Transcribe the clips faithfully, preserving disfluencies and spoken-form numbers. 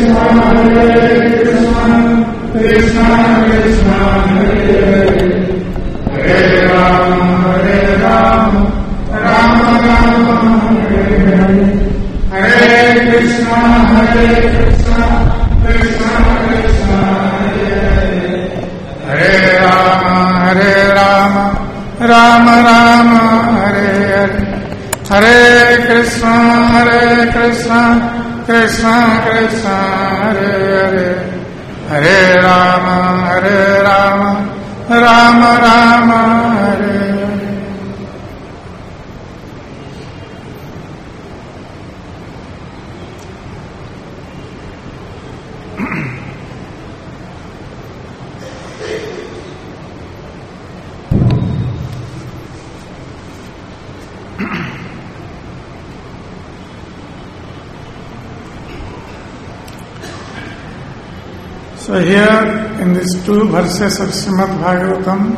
So here in these two verses of Srimad Bhagavatam,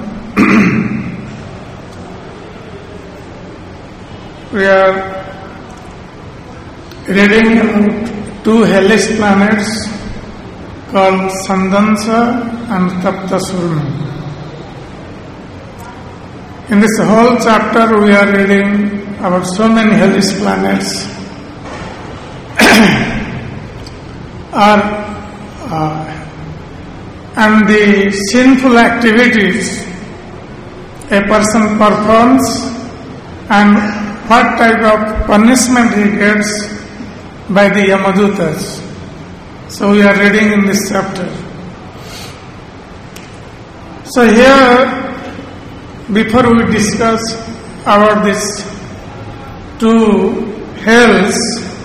we are reading about two hellish planets called Sandansa and Taptasurmi. In this whole chapter we are reading about so many hellish planets are uh, and the sinful activities a person performs and what type of punishment he gets by the Yamadutas. So we are reading in this chapter. So here, before we discuss about these two hells,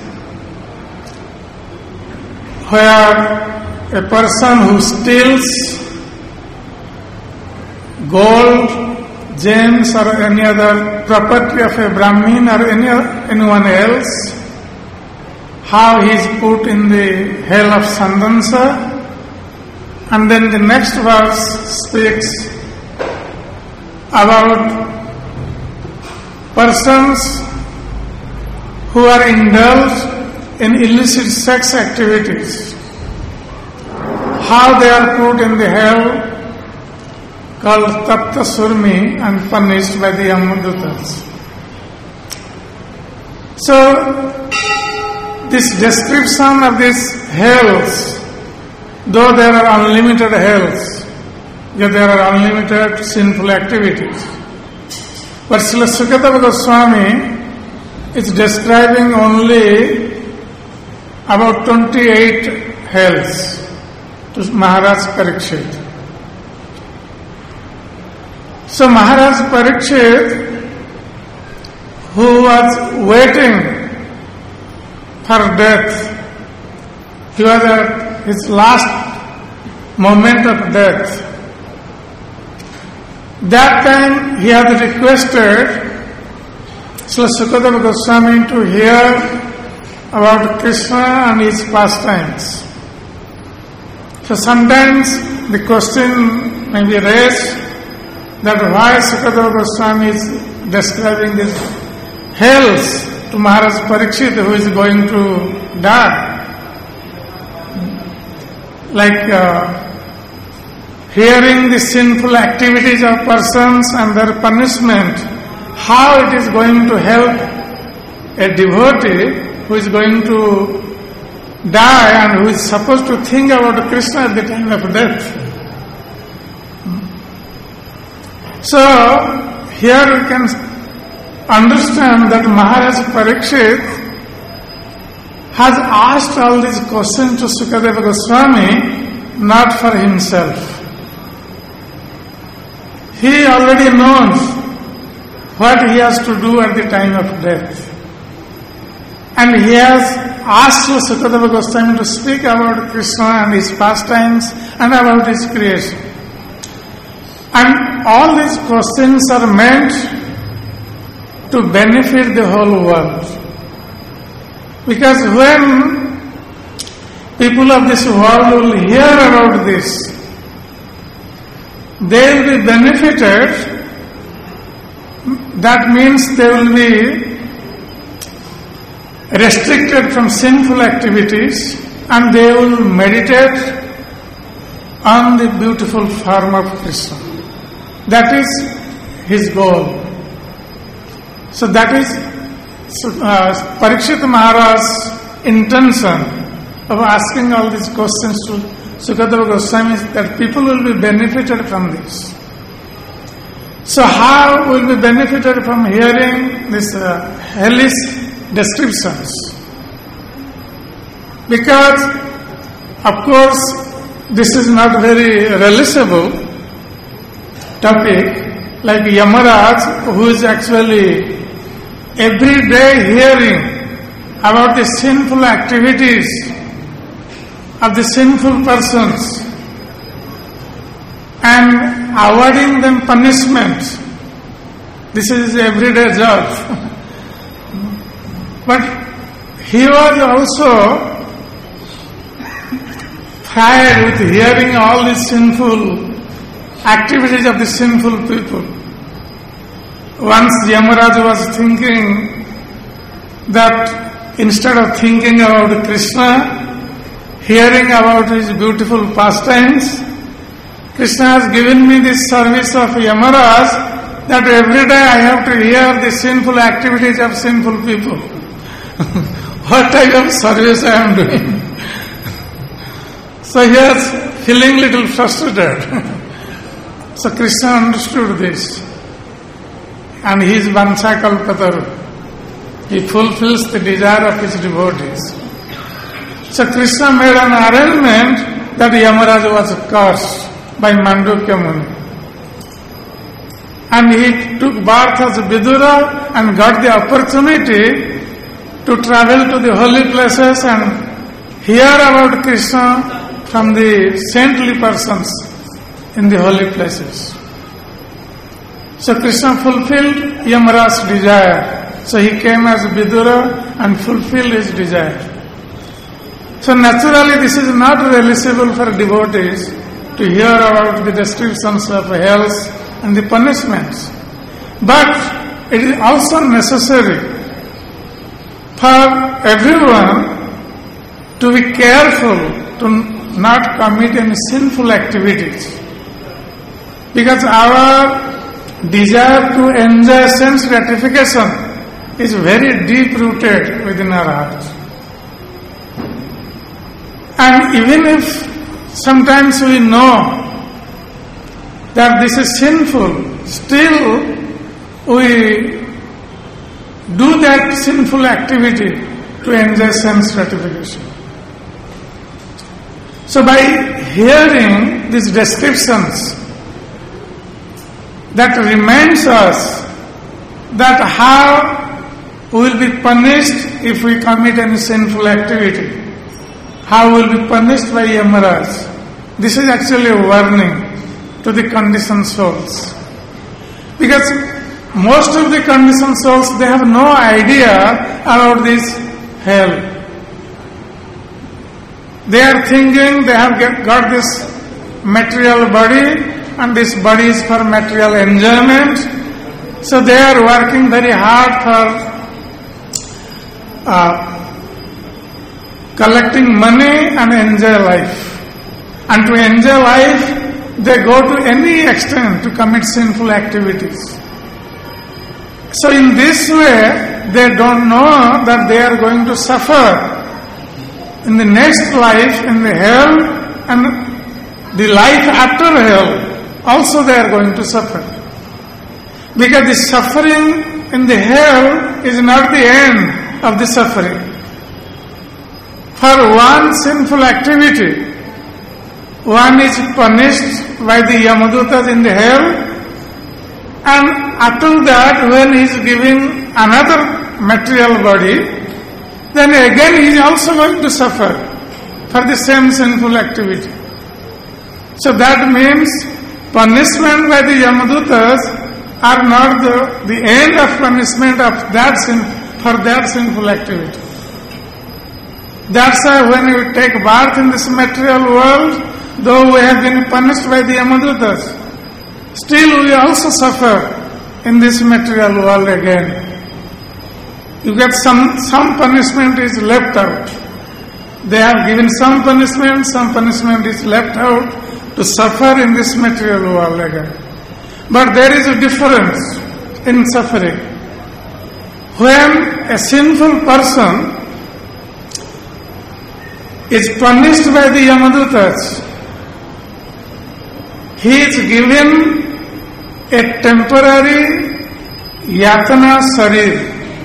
where a person who steals gold, gems or any other property of a Brahmin or any, anyone else, how he is put in the hell of Sandansa. And then the next verse speaks about persons who are indulged in illicit sex activities, how they are put in the hell called Taptasurmi and punished by the Yamadutas. So, this description of these hells, though there are unlimited hells, yet there are unlimited sinful activities, but Srila Sukadeva Goswami is describing only about twenty-eight hells to Maharaj Parikshit. So Maharaj Parikshit, who was waiting for death, he was at his last moment of death. That time he had requested Srila Sukadeva Goswami to hear about Krishna and his pastimes. So sometimes the question may be raised that why Sukadeva Goswami is describing these hells to Maharaj Parikshit, who is going to die. Like uh, hearing the sinful activities of persons and their punishment, how it is going to help a devotee who is going to die and who is supposed to think about Krishna at the time of death. So, here we can understand that Maharaj Parikshit has asked all these questions to Sukadeva Goswami not for himself. He already knows what he has to do at the time of death. And he has asked Sukadeva Goswami to speak about Krishna and his pastimes and about his creation. And all these questions are meant to benefit the whole world. Because when people of this world will hear about this, they will be benefited. That means they will be restricted from sinful activities and they will meditate on the beautiful form of Krishna. That is his goal. So that is uh, Parikshit Maharaj's intention of asking all these questions to Sukadeva Goswami, is that people will be benefited from this. So how will be benefited from hearing these uh, hellish descriptions? Because, of course, this is not very realizable topic, like Yamaraj, who is actually every day hearing about the sinful activities of the sinful persons and awarding them punishment. This is his everyday job. But he was also tired with hearing all these sinful activities of the sinful people. Once Yamaraj was thinking that instead of thinking about Krishna, hearing about his beautiful pastimes, Krishna has given me this service of Yamaraj, that every day I have to hear the sinful activities of sinful people. What type of service I am doing? So he was feeling little frustrated. So Krishna understood this. And he is Vanchakalpataru. He fulfills the desire of his devotees. So Krishna made an arrangement that Yamaraj was cursed by Mandukya Muni. And he took birth as Vidura and got the opportunity to travel to the holy places and hear about Krishna from the saintly persons in the holy places. So Krishna fulfilled Yamaraj's desire. So he came as Vidura and fulfilled his desire. So naturally this is not realizable for devotees to hear about the descriptions of hells and the punishments. But it is also necessary for everyone to be careful to not commit any sinful activities. Because our desire to enjoy sense gratification is very deep rooted within our heart. And even if sometimes we know that this is sinful, still we do that sinful activity to enjoy sense gratification. So by hearing these descriptions, that reminds us that how we will be punished if we commit any sinful activity. How we will be punished by Yamaraj. This is actually a warning to the conditioned souls. Because most of the conditioned souls, they have no idea about this hell. They are thinking they have get, got this material body, and this body is for material enjoyment. So they are working very hard for uh, collecting money and enjoy life. And to enjoy life, they go to any extent to commit sinful activities. So in this way, they don't know that they are going to suffer in the next life, in the hell, and the life after hell. Also they are going to suffer. Because the suffering in the hell is not the end of the suffering. For one sinful activity, one is punished by the Yamadutas in the hell, and after that, when he is giving another material body, then again he is also going to suffer for the same sinful activity. So that means punishment by the Yamadutas are not the, the end of punishment of that sin, for that sinful activity. That's why when we take birth in this material world, though we have been punished by the Yamadutas, still we also suffer in this material world again. You get some, some punishment is left out. they have given some punishment, some punishment is left out to suffer in this material world again. But there is a difference in suffering. When a sinful person is punished by the Yamadutas, he is given a temporary yatana sarir,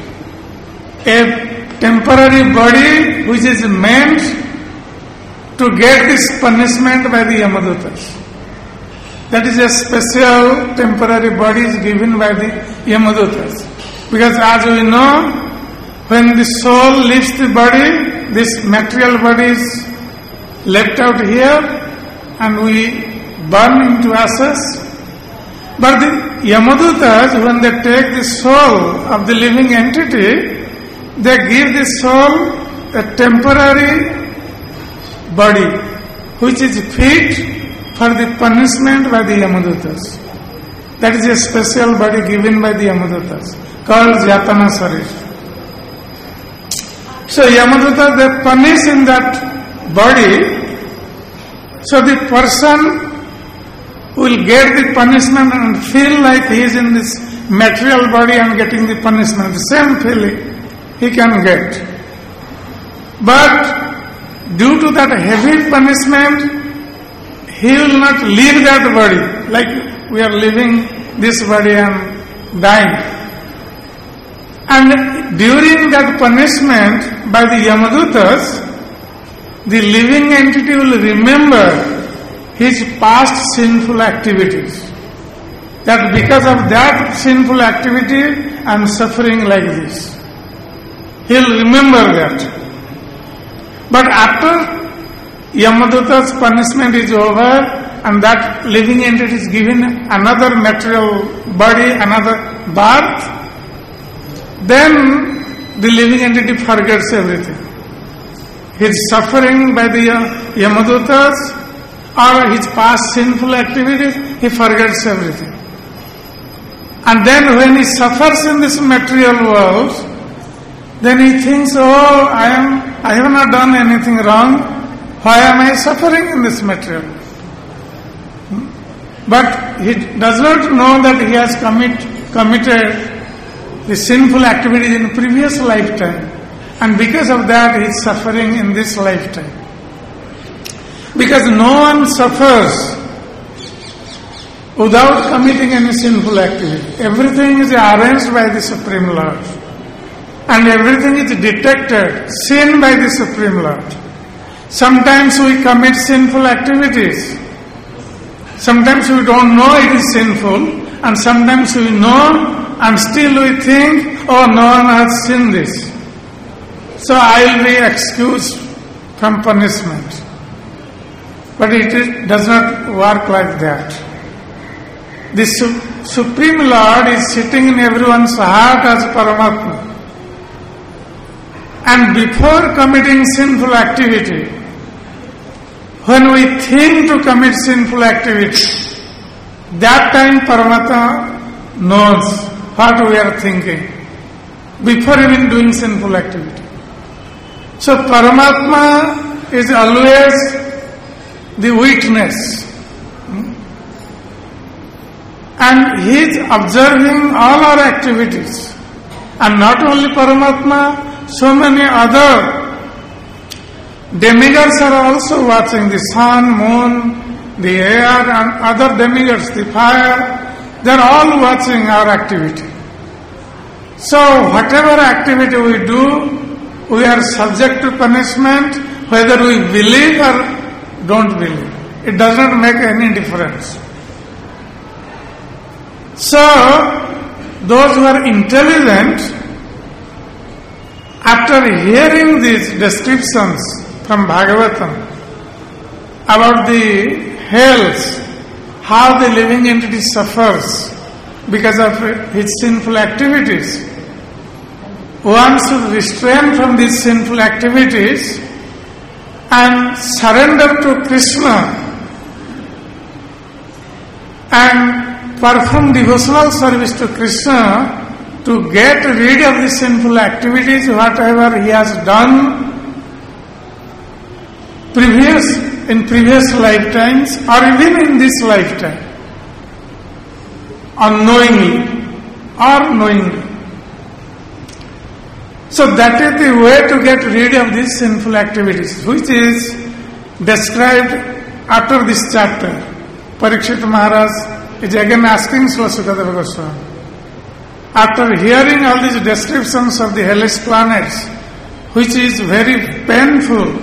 a temporary body which is meant to get this punishment by the Yamadutas. That is a special temporary body is given by the Yamadutas. Because as we know, when the soul leaves the body, this material body is left out here and we burn into ashes. But the Yamadutas, when they take the soul of the living entity, they give the soul a temporary body which is fit for the punishment by the Yamadutas. That is a special body given by the Yamadutas called Yatana Sarir. So Yamadutas, they punish in that body, so the person will get the punishment and feel like he is in this material body and getting the punishment. The same feeling he can get. But due to that heavy punishment, he will not leave that body like we are leaving this body and dying. And during that punishment by the Yamadutas, the living entity will remember his past sinful activities. That because of that sinful activity, I am suffering like this. He will remember that. But after Yamaduta's punishment is over and that living entity is given another material body, another birth, then the living entity forgets everything. His suffering by the Yamadutas or his past sinful activities, he forgets everything. And then when he suffers in this material world, then he thinks, oh, I am, I have not done anything wrong. Why am I suffering in this material? But he does not know that he has commit, committed the sinful activities in previous lifetime. And because of that, he is suffering in this lifetime. Because no one suffers without committing any sinful activity. Everything is arranged by the Supreme Lord. And everything is detected, seen by the Supreme Lord. Sometimes we commit sinful activities. Sometimes we don't know it is sinful. And sometimes we know and still we think, oh, no one has seen this. So I will be excused from punishment. But it is, does not work like that. The Su- Supreme Lord is sitting in everyone's heart as Paramatma. And before committing sinful activity, when we think to commit sinful activity, that time Paramatma knows what we are thinking before even doing sinful activity. So Paramatma is always the witness. And he is observing all our activities. And not only Paramatma, so many other demigods are also watching. The sun, moon, the air and other demigods, the fire, they are all watching our activity. So whatever activity we do, we are subject to punishment whether we believe or don't believe. It does not make any difference. So, those who are intelligent, after hearing these descriptions from Bhagavatam about the hells, how the living entity suffers because of his sinful activities, one should restrain from these sinful activities and surrender to Krishna and perform devotional service to Krishna to get rid of the sinful activities, whatever he has done previous, in previous lifetimes or even in this lifetime, unknowingly or knowingly. So that is the way to get rid of these sinful activities, which is described after this chapter. Parikshit Maharaj is again asking Srila Sukadeva Goswami. After hearing all these descriptions of the hellish planets, which is very painful,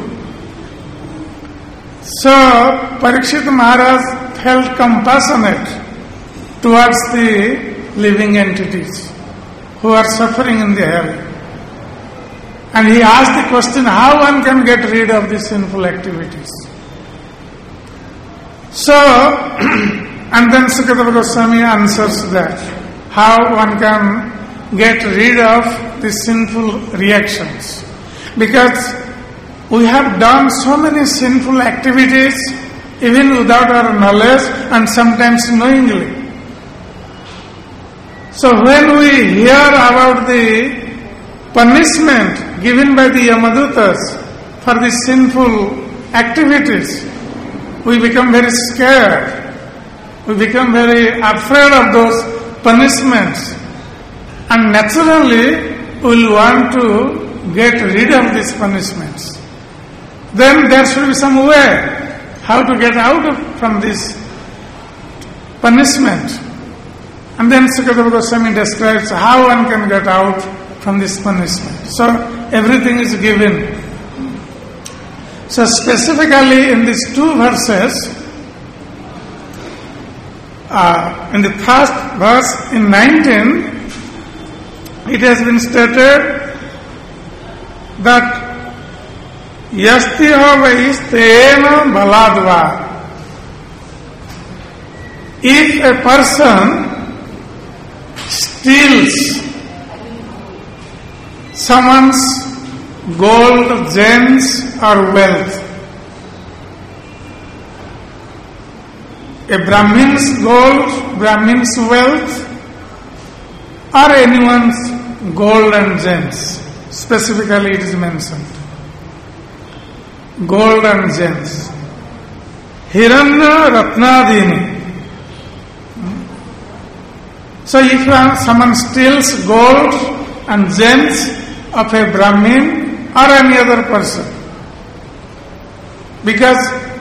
so Parikshit Maharaj felt compassionate towards the living entities who are suffering in the hell. And he asked the question, how one can get rid of these sinful activities? So, and then Sukadeva Goswami answers that, how one can get rid of these sinful reactions. Because we have done so many sinful activities even without our knowledge and sometimes knowingly. So when we hear about the punishment given by the Yamadutas for the sinful activities, we become very scared. We become very afraid of those punishments. And naturally, we will want to get rid of these punishments. Then there should be some way how to get out of, from this punishment. And then Sukadeva Goswami describes how one can get out from this punishment. So everything is given. So specifically in these two verses, uh, in the first verse in nineteen, it has been stated that Yastiha vaistena baladva. If a person steals someone's gold, gems or wealth, a Brahmin's gold, Brahmin's wealth, or anyone's gold and gems, specifically it is mentioned, gold and gems, Hiranya Ratnadini. So if someone steals gold and gems of a Brahmin or any other person, because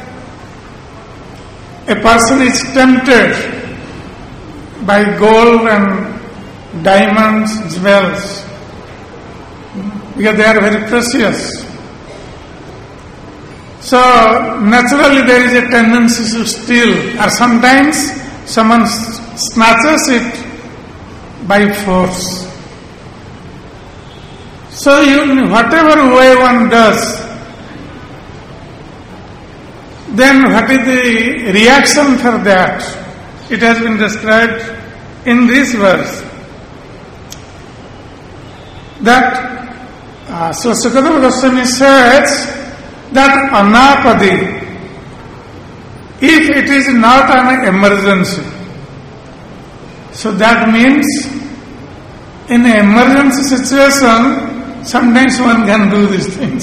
a person is tempted by gold and diamonds, jewels, because they are very precious. So naturally there is a tendency to steal, or sometimes someone snatches it by force. So you, whatever way one does, then what is the reaction for that? It has been described in this verse. That, uh, so Sukadeva Goswami says that anapadi, if it is not an emergency, so that means in an emergency situation, sometimes one can do these things.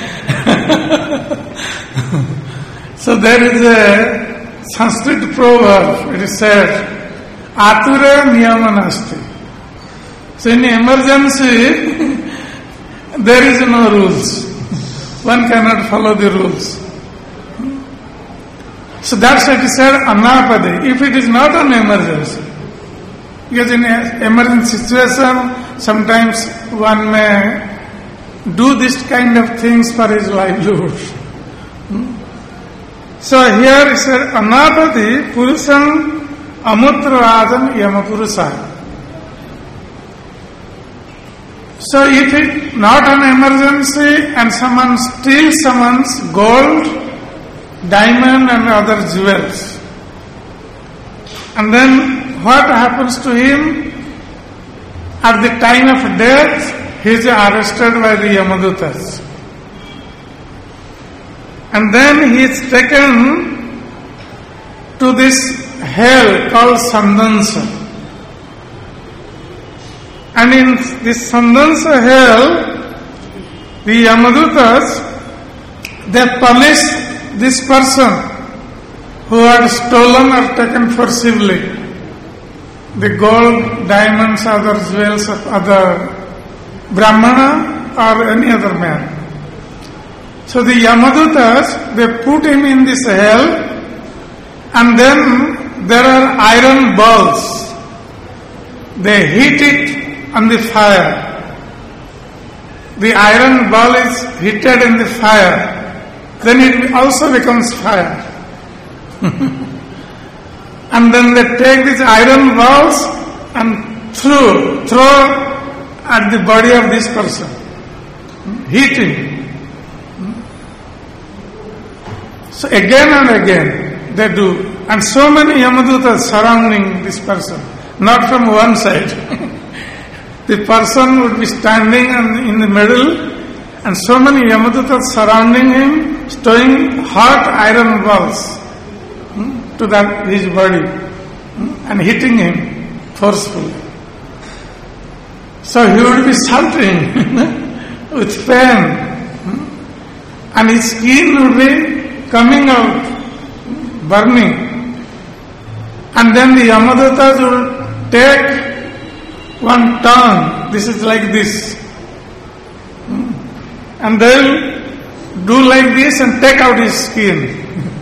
So there is a Sanskrit proverb, it is said, Ature niyamanasti. So in emergency, there is no rules. One cannot follow the rules. So that's what it is said, anapadi, if it is not an emergency. Because in an emergency situation, sometimes one may do this kind of things for his livelihood. So here it said, anapadi purusam amutrajan yamapurusa. So if it not an emergency and someone steals someone's gold, diamond and other jewels, and then what happens to him? At the time of death, he is arrested by the Yamadutas. And then he is taken to this hell called Sandansa. And in this Sandansa hell, the Yamadutas they punish this person who had stolen or taken forcibly the gold, diamonds, other jewels of other Brahmana or any other man. So the Yamadutas, they put him in this hell, and then there are iron balls. They heat it on the fire. The iron ball is heated in the fire. Then it also becomes fire. And then they take these iron balls and throw, throw at the body of this person. Heating. So again and again they do. And so many Yamadutas surrounding this person. Not from one side. The person would be standing in the middle, and so many Yamadutas surrounding him, throwing hot iron balls to that his body and hitting him forcefully. So he would be shouting with pain, and his skin would be coming out, burning. And then the Yamadutas would take one tongue, this is like this, and they'll do like this and take out his skin.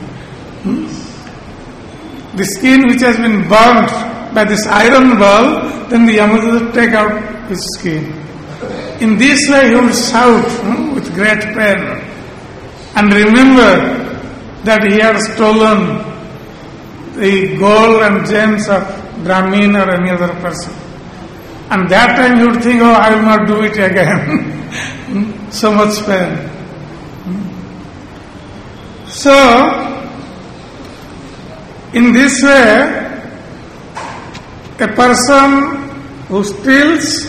The skin which has been burnt by this iron ball, then the Yamaduta take out his skin. In this way he will shout hmm, with great pain, and remember that he had stolen the gold and gems of Brahmin or any other person. And that time you would think, oh, I will not do it again. So much pain. So, in this way, a person who steals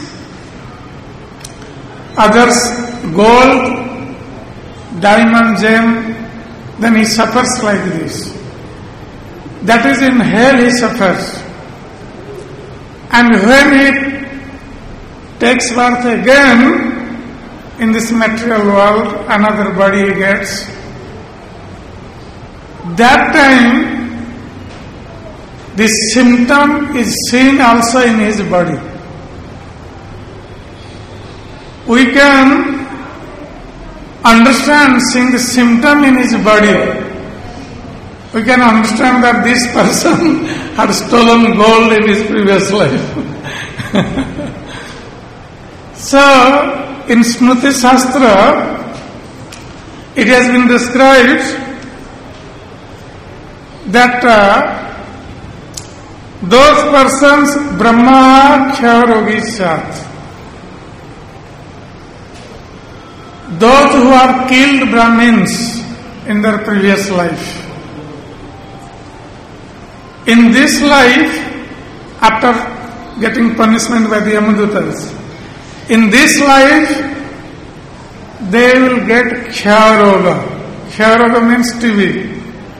others' gold, diamond, gem, then he suffers like this. That is, in hell he suffers. And when he takes birth again in this material world, another body he gets, that time this symptom is seen also in his body. We can understand seeing the symptom in his body. We can understand that this person had stolen gold in his previous life. So, in Smriti Shastra, it has been described that uh, those persons, Brahma Khyavarogishat, those who have killed Brahmins in their previous life, in this life, after getting punishment by the Yamadutas, in this life, they will get Khyavaroga. Khyavaroga means T B.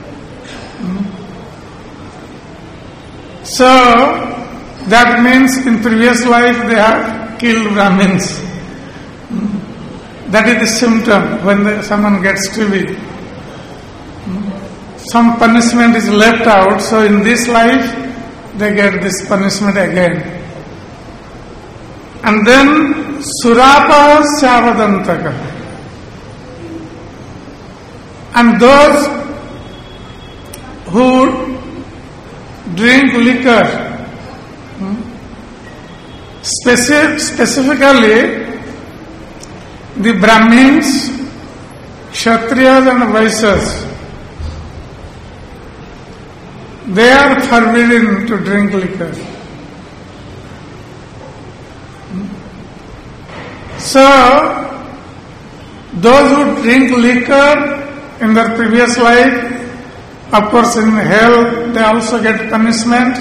So, that means in previous life they have killed Brahmins. That is the symptom when the, someone gets T B. Some punishment is left out, so in this life they get this punishment again. And then Surapa Syavadantaka. And those who drink liquor, speci- specifically the Brahmins, Kshatriyas and Vaishyas, they are forbidden to drink liquor. So, those who drink liquor in their previous life, of course in hell they also get punishment.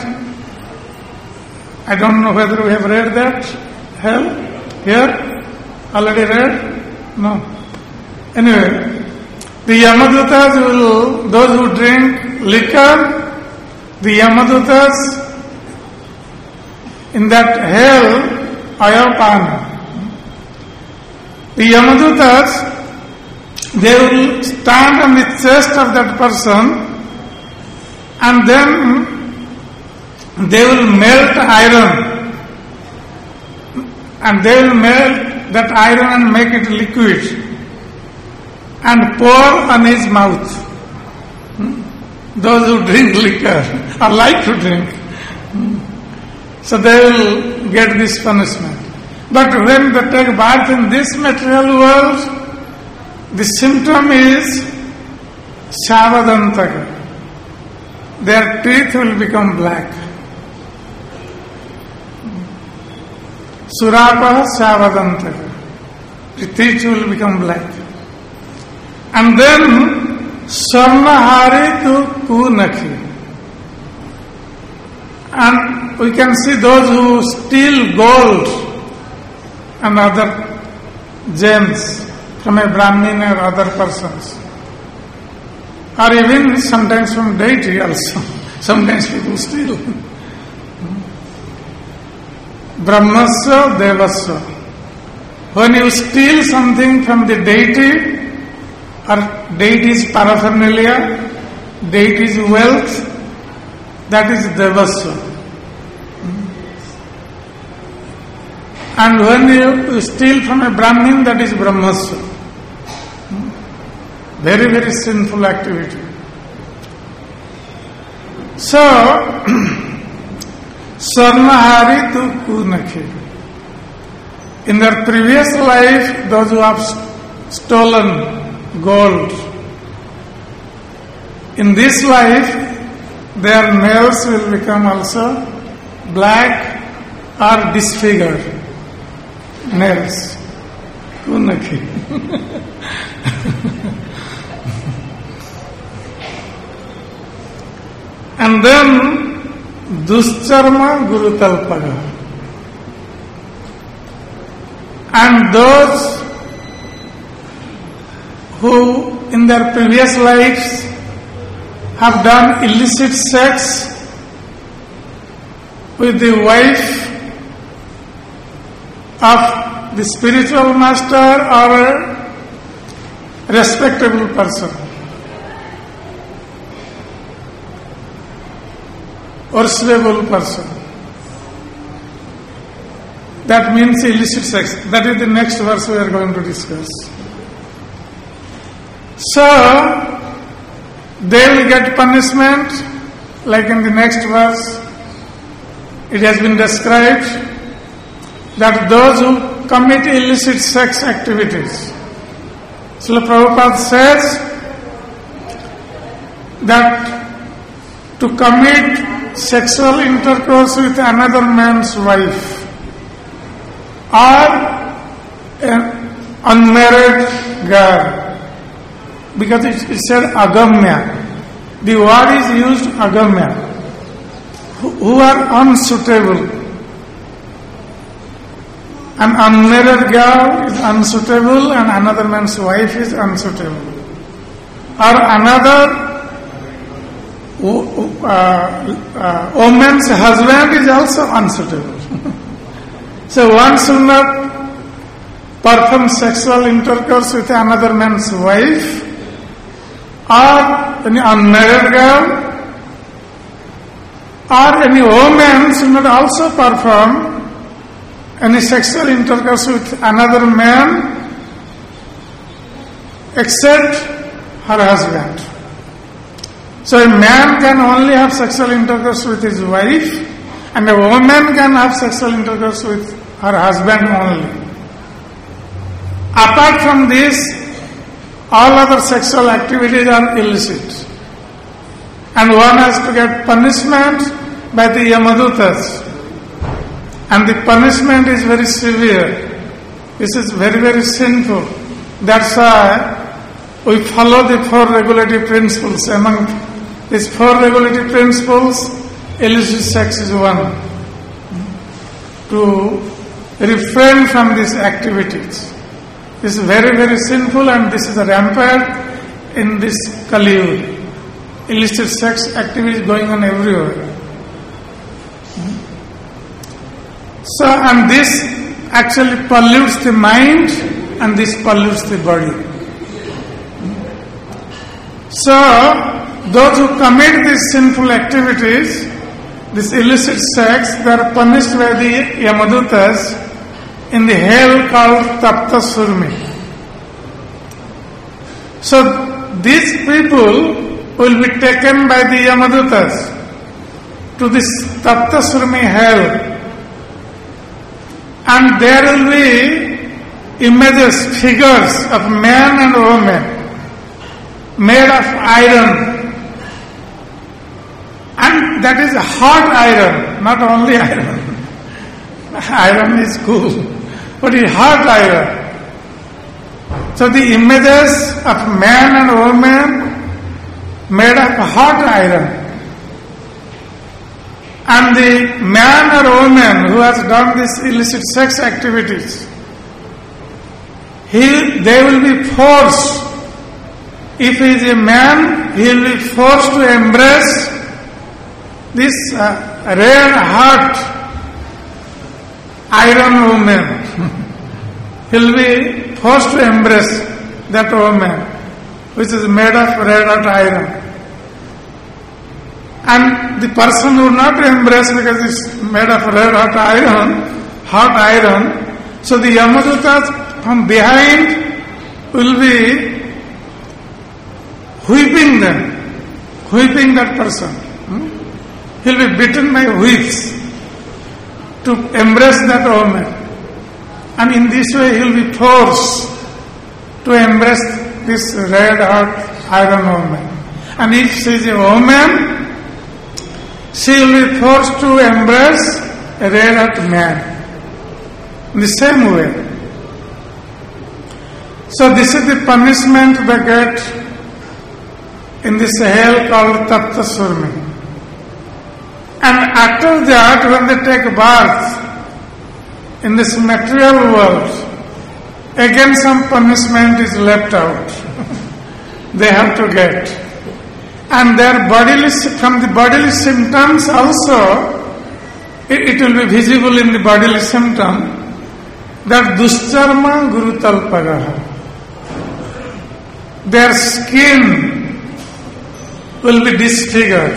I don't know whether we have read that. Hell? Here? Already read? No. Anyway, the Yamadutas will, those who drink liquor, the Yamadutas in that hell, Ayapana, the Yamadutas they will stand on the chest of that person, and then they will melt iron, and they will melt that iron and make it liquid, and pour on his mouth. Those who drink liquor or like to drink, so they will get this punishment. But when they take birth in this material world, the symptom is Shavadantaka. Their teeth will become black. Surapa Shavadantaka. The teeth will become black. And then Sarnahari to Kunaki. And we can see those who steal gold and other gems from a Brahmin or other persons. Or even sometimes from deity also. Sometimes people steal. Brahmasya Devasya. When you steal something from the deity, or deity's paraphernalia, deity's wealth, that is Devasya. And when you steal from a Brahmin, that is Brahmasya. Very, very sinful activity. So, Sarnahari to Kunaki. In their previous life, those who have stolen gold, in this life, their nails will become also black or disfigured. Nails. Kunaki. And then Duscharma Gurutalpaga. And those who in their previous lives have done illicit sex with the wife of the spiritual master or a respectable person, worshipable person. That means illicit sex. That is the next verse we are going to discuss. So, they will get punishment, like in the next verse, it has been described that those who commit illicit sex activities. Srila Prabhupada says that to commit sexual intercourse with another man's wife or an unmarried girl, because it, it said agamya. The word is used agamya, who, who are unsuitable. An unmarried girl is unsuitable and another man's wife is unsuitable. Or another uh, uh, woman's husband is also unsuitable. So one should not perform sexual intercourse with another man's wife, or any unmarried girl, or any woman should not also perform any sexual intercourse with another man except her husband. So a man can only have sexual intercourse with his wife, and a woman can have sexual intercourse with her husband only. Apart from this, all other sexual activities are illicit. And one has to get punishment by the Yamadutas. And the punishment is very severe. This is very, very sinful. That's why we follow the four regulative principles. Among these four regulative principles, illicit sex is one. To refrain from these activities. This is very, very sinful, and this is rampant in this Kali Yuga. Illicit sex activities going on everywhere. So, and this actually pollutes the mind, and this pollutes the body. So, those who commit these sinful activities, this illicit sex, they are punished by the Yamadutas in the hell called Tapta Surmi. So, these people will be taken by the Yamadutas to this Tapta Surmi hell. And there will be images, figures of men and women made of iron. And that is hot iron, not only iron. Iron is cool, but it's hot iron. So the images of man and woman made of hot iron. And the man or woman who has done these illicit sex activities, he, they will be forced. If he is a man, he will be forced to embrace this uh, red hot iron woman. He will be forced to embrace that woman, which is made of red hot iron. And the person who not embrace because it's made of red hot iron, hot iron, so the Yamadutas from behind will be whipping them, whipping that person. Hmm? He'll be beaten by whips to embrace that woman. And in this way he'll be forced to embrace this red hot iron woman. And if she is a woman, she will be forced to embrace a red hot man. In the same way. So this is the punishment they get in this hell called Tapta Surmi. And after that, when they take birth in this material world, again some punishment is left out. They have to get. And their bodily, from the bodily symptoms also, it, it will be visible in the bodily symptom that duscharma gurutalpagaha. Their skin will be disfigured.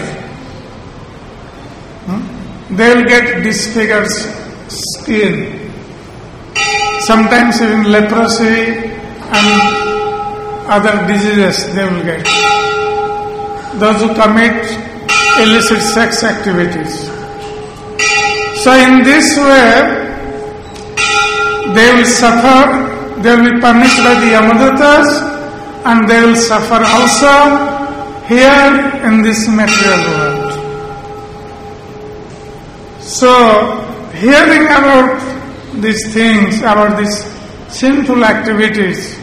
Hmm? They will get disfigured skin. Sometimes even leprosy and other diseases they will get. Those who commit illicit sex activities. So in this way, they will suffer, they will be punished by the Yamadutas, and they will suffer also here in this material world. So, hearing about these things, about these sinful activities,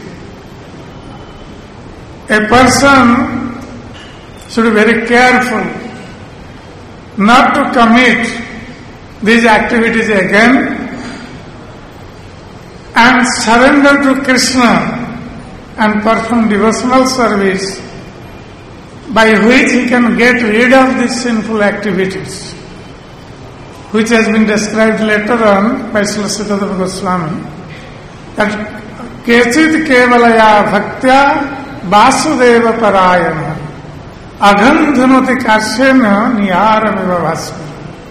a person should be very careful not to commit these activities again and surrender to Krishna and perform devotional service by which he can get rid of these sinful activities, which has been described later on by Srila Sukadeva Goswami, that kechit kevalaya bhaktya vasudeva parayana agandhanati karshena niyarameva bhaskara.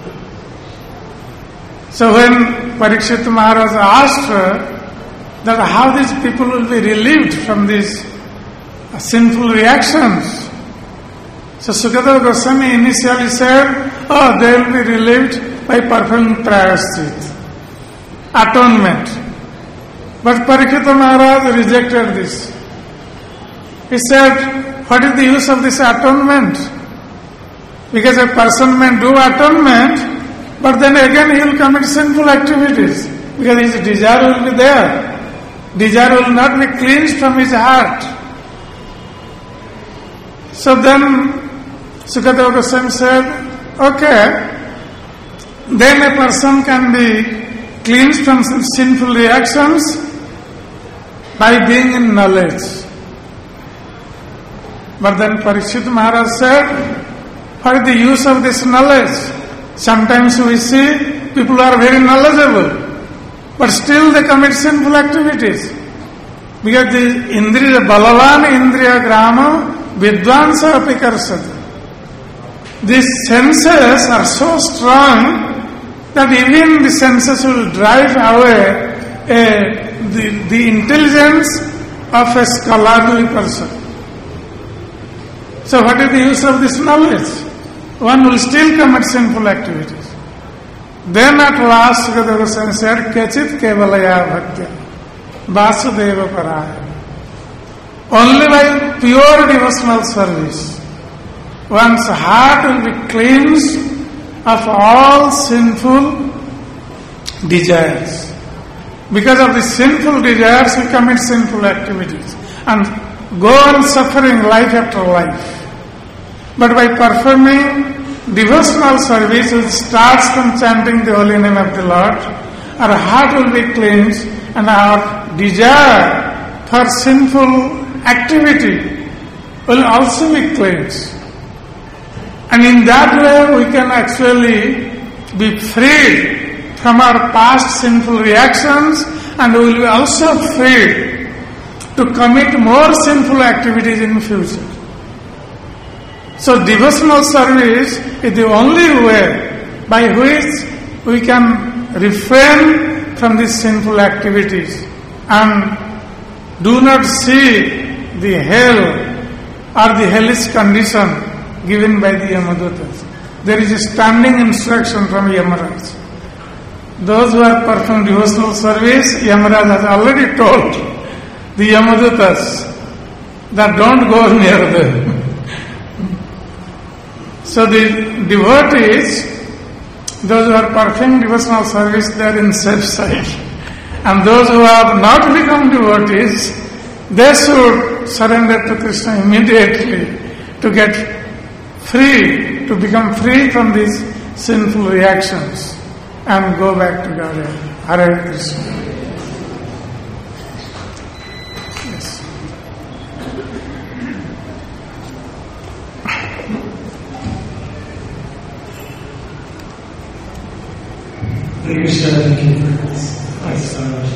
So when Parikshit Maharaj asked her that how these people will be relieved from these sinful reactions, so Sukadeva Goswami initially said, oh, they will be relieved by performing prayashchit, atonement. But Parikshit Maharaj rejected this. He said, what is the use of this atonement? Because a person may do atonement, but then again he will commit sinful activities, because his desire will be there. Desire will not be cleansed from his heart. So then Sukadeva Goswami said, okay, then a person can be cleansed from some sinful reactions by being in knowledge. But then Parikshit Maharaj said, what is the use of this knowledge? Sometimes we see people are very knowledgeable, but still they commit sinful activities. Because the Indriya, Balavan Indriya Grama vidvansa api karsati. These senses are so strong that even the senses will drive away a, the, the intelligence of a scholarly person. So what is the use of this knowledge? One will still commit sinful activities. Then at last, Sukadeva Goswami said, Kachit kevalaya bhaktya vasudeva paraya. Only by pure devotional service, one's heart will be cleansed of all sinful desires. Because of the sinful desires, we commit sinful activities and go on suffering life after life. But by performing devotional service, which starts from chanting the holy name of the Lord, our heart will be cleansed and our desire for sinful activity will also be cleansed. And in that way we can actually be freed from our past sinful reactions, and we will be also freed to commit more sinful activities in the future. So devotional service is the only way by which we can refrain from these sinful activities and do not see the hell or the hellish condition given by the Yamadutas. There is a standing instruction from Yamaraj. Those who have performed devotional service, Yamaraj has already told the Yamadutas that don't go near them. So the devotees, those who are performing devotional service, they are in safe side. And those who have not become devotees, they should surrender to Krishna immediately to get free, to become free from these sinful reactions and go back to Godhead. Hare Krishna. Yes. Thank you, sir. Thank you for this. Thanks so much.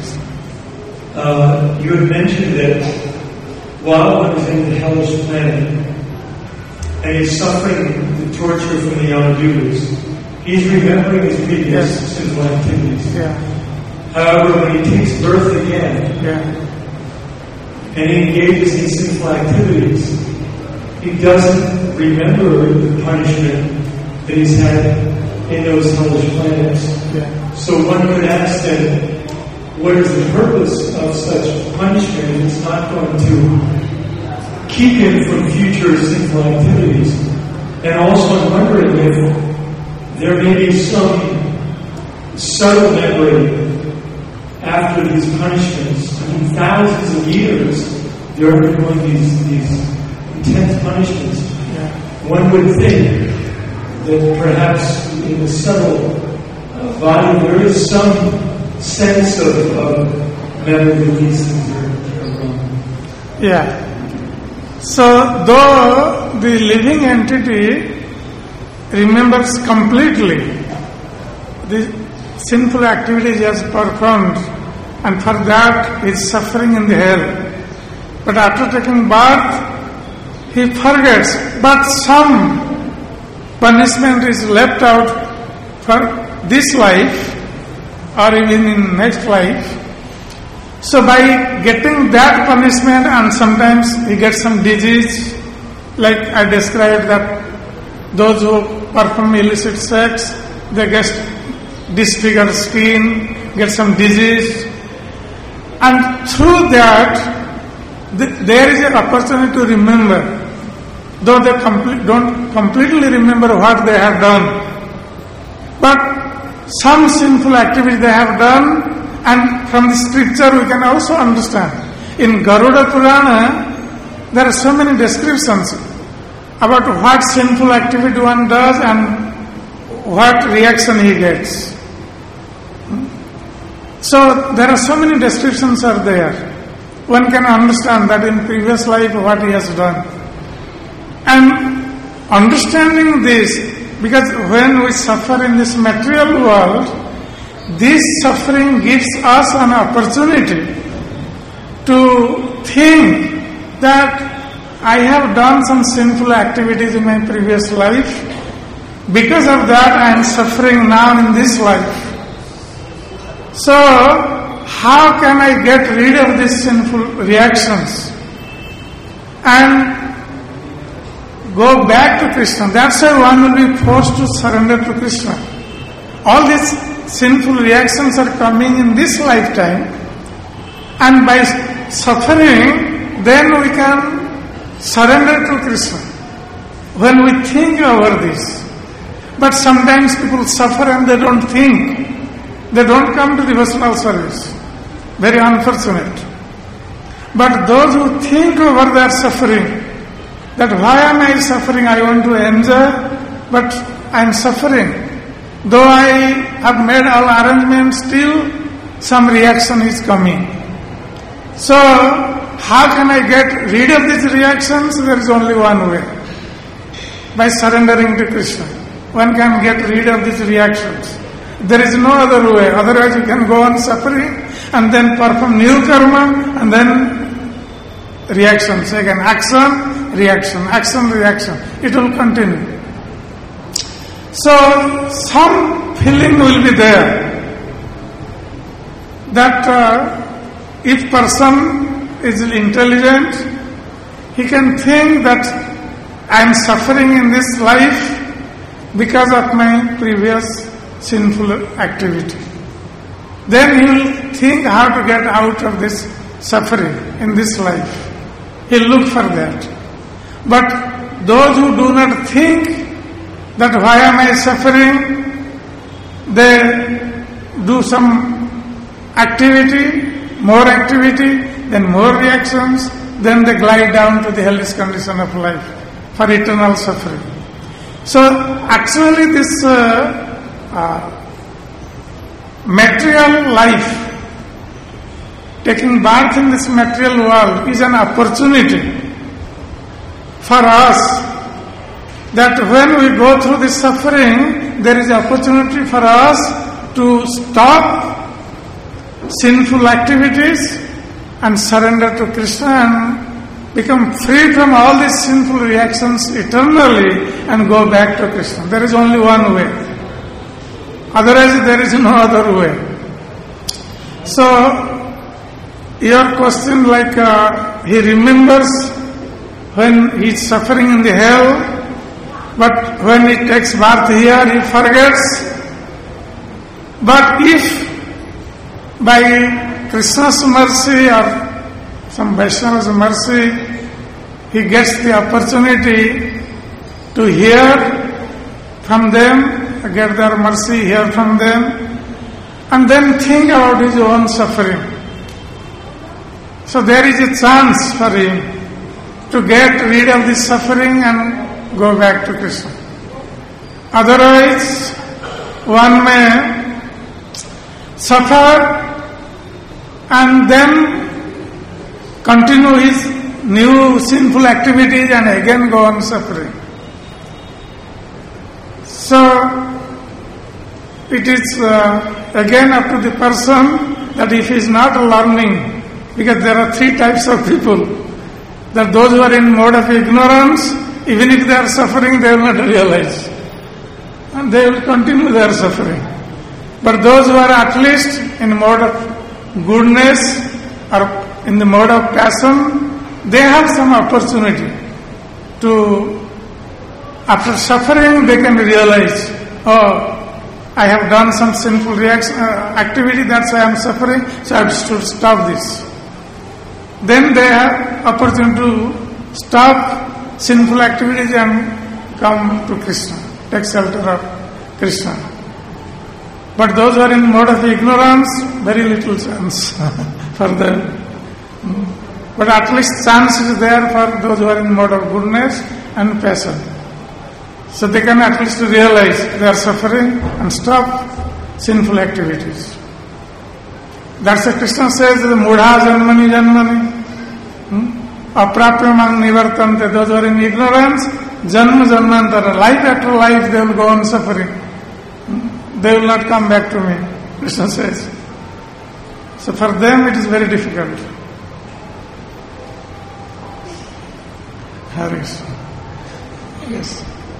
Uh, you had mentioned that while one is in the hellish planet and he's suffering the torture from the Yamadutas, he's remembering his previous yes. sinful activities. Yeah. However, when he takes birth again yeah. and he engages in sinful activities, he doesn't remember the punishment that he's had in those hellish planets. Yeah. So one could ask then, what is the purpose of such punishment if it's not going to keep him from future sinful activities? And also I'm wondering if there may be some subtle memory after these punishments. I mean, thousands of years they're undergoing these, these intense punishments. Yeah. One would think that perhaps in the subtle uh, body there is some sense of, of memory that these things are, are wrong. Yeah. So, though the living entity remembers completely the sinful activities he has performed, and for that he is suffering in the hell. But after taking birth, he forgets. But some punishment is left out for this life, or even in next life. So by getting that punishment, and sometimes he gets some disease, like I described that those who perform illicit sex, they get disfigured skin, get some disease, and through that th- there is an opportunity to remember, though they complete, don't completely remember what they have done, but some sinful activity they have done, and from the scripture we can also understand. In Garuda Purana, there are so many descriptions about what sinful activity one does and what reaction he gets. So there are so many descriptions are there. One can understand that in previous life what he has done. And understanding this, because when we suffer in this material world, this suffering gives us an opportunity to think that I have done some sinful activities in my previous life. Because of that, I am suffering now in this life. So, how can I get rid of these sinful reactions and go back to Krishna? That's why one will be forced to surrender to Krishna. All these sinful reactions are coming in this lifetime, and by suffering, then we can surrender to Krishna. When we think over this, but sometimes people suffer and they don't think. They don't come to devotional service. Very unfortunate. But those who think over their suffering, that why am I suffering? I want to enjoy, but I am suffering. Though I have made all arrangements, still some reaction is coming. So, how can I get rid of these reactions? There is only one way. By surrendering to Krishna. One can get rid of these reactions. There is no other way. Otherwise you can go on suffering and then perform new karma and then reactions. Again, action, reaction, action, reaction. It will continue. So, some feeling will be there that uh, if person is intelligent, he can think that I am suffering in this life because of my previous sinful activity. Then he will think how to get out of this suffering in this life. He will look for that. But those who do not think that why am I suffering, they do some activity, more activity, then more reactions, then they glide down to the hellish condition of life for eternal suffering. So actually this uh, uh, material life, taking birth in this material world is an opportunity for us that when we go through this suffering, there is opportunity for us to stop sinful activities and surrender to Krishna and become free from all these sinful reactions eternally and go back to Krishna. There is only one way. Otherwise, there is no other way. So, your question, like uh, he remembers when he is suffering in the hell, but when he takes birth here, he forgets. But if by Krishna's mercy or some Vaishnava's mercy, he gets the opportunity to hear from them, get their mercy, hear from them, and then think about his own suffering. So there is a chance for him to get rid of this suffering and go back to Krishna. Otherwise, one may suffer and then continue his new sinful activities and again go on suffering. So, it is uh, again up to the person that if he is not learning, because there are three types of people, that those who are in mode of ignorance, even if they are suffering, they will not realize. And they will continue their suffering. But those who are at least in mode of goodness or in the mode of passion, they have some opportunity to, after suffering, they can realize, oh, I have done some sinful reaction, uh, activity, that's why I am suffering, so I have to stop this. Then they have opportunity to stop sinful activities and come to Krishna, take shelter of Krishna. But those who are in mode of ignorance, very little chance for them. But at least chance is there for those who are in mode of goodness and passion. So they can at least realize they are suffering and stop sinful activities. That's why Krishna says, Mudha janmani janmani. Aprapyaman nivartante. Those who are in ignorance, janma janmantara. Life after life they will go on suffering. They will not come back to me, Krishna says. So for them it is very difficult. Yes.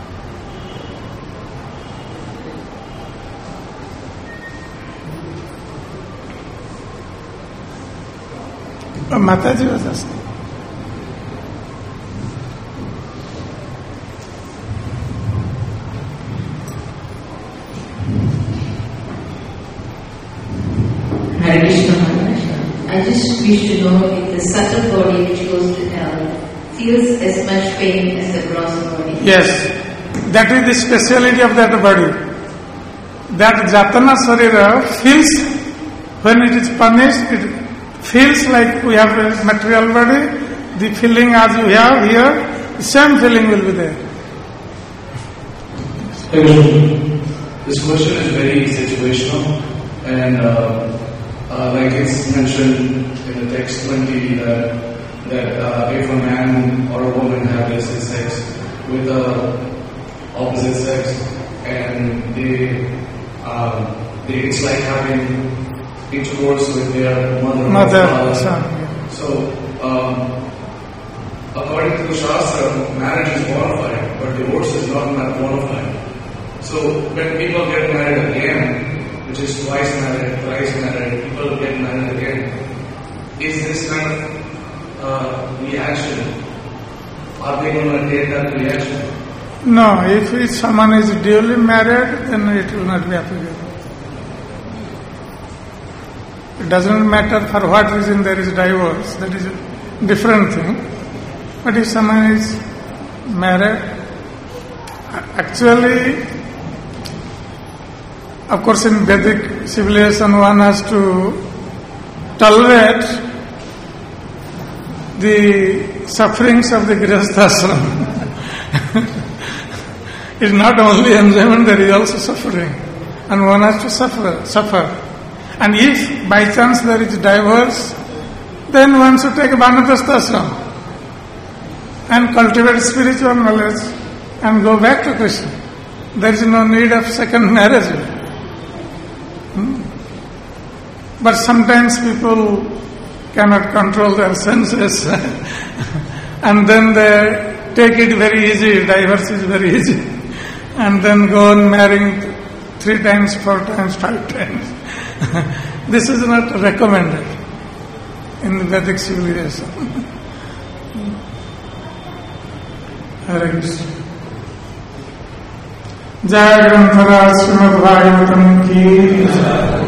But Mataji was asking. Hare Krishna Maharaj. I just wish to know if the subtle body which goes to hell feels as much pain as the gross body. Yes, that is the speciality of that body. That Jatana Sarira feels, when it is punished, it feels like we have a material body. The feeling as you have here, the same feeling will be there. This question is very situational, and uh, uh, like it's mentioned in the text twenty that that uh, if a man or a woman have illicit sex with the opposite sex, and they, um, they it's like having intercourse with their mother. Mother, or father. son. So, um, according to the Shastra, marriage is bona fide, but divorce is not bona fide. So, when people get married again, which is twice married, thrice married, people get married again, is this kind of uh, reaction? Are they going to take that reaction? No, if it, someone is duly married, then it will not be applicable. It doesn't matter for what reason there is divorce, that is a different thing. But if someone is married, actually, of course in Vedic civilization one has to tolerate the sufferings of the Grihasthashram. It's not only enjoyment, there is also suffering. And one has to suffer, suffer. And if by chance there is divorce, then one should take a Vanadhasthashram and cultivate spiritual knowledge and go back to Krishna. There is no need of second marriage. Hmm? But sometimes people cannot control their senses and then they take it very easy, divorce is very easy, and then go on marrying three times, four times, five times. This is not recommended in the Vedic civilization. Hare Krishna. Jai Granthara Srimad Bhagavatam ki